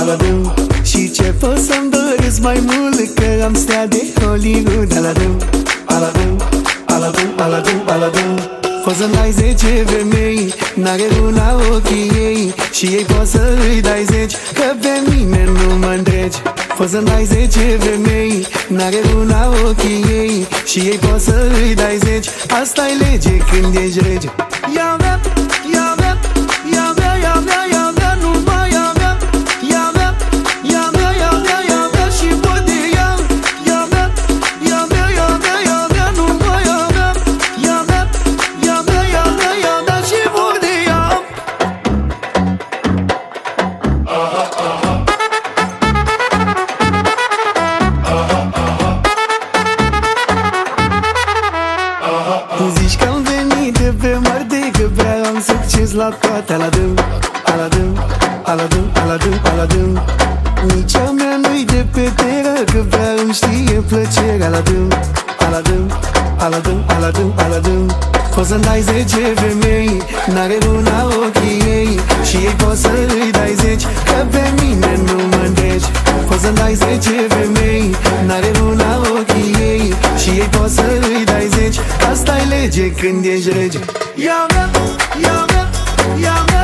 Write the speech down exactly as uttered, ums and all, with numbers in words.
aladăm. Și ce poți să-mi doresc mai mult, că am stea de Hollywood. Aladăm, aladăm, aladăm, aladăm, aladăm. Poți să-mi dai zece femei, n-are una ochii ei, și ei poți să îi dai zeci, că pe mine nu mă întregi. Poți să-mi dai zece femei, n-are una ochii ei, și ei poți să îi dai zeci. Asta-i lege când ești rege. Ia mea, ia mea, ia mea, ia mea, ia mea, numai ia mea. Ia mea, ia mea, ia mea, ia mea, și pot de ea. Ia mea, ia mea, ia mea, ia mea, numai ia mea. Ia mea, ia mea, ia mea, ia mea, și pot de ea. Zici că am venit de pe Marte, că prea am succes la toate. Aladăm, aladăm, aladăm, aladăm, aladăm. Nici a mea nu-i de pe teră, că prea îmi știe plăcere. Aladăm, aladăm, aladăm, aladăm, aladăm. Poți să-mi dai zece femei, n-are una ochii ei, și ei poți să îi dai zeci, că pe mine nu mă întregi. Poți să-mi dai zece femei, n-are una ochii ei, și ei poți să îi dai zeci. Asta-i lege când ești rege. Ia mea, ia mea, ia mea.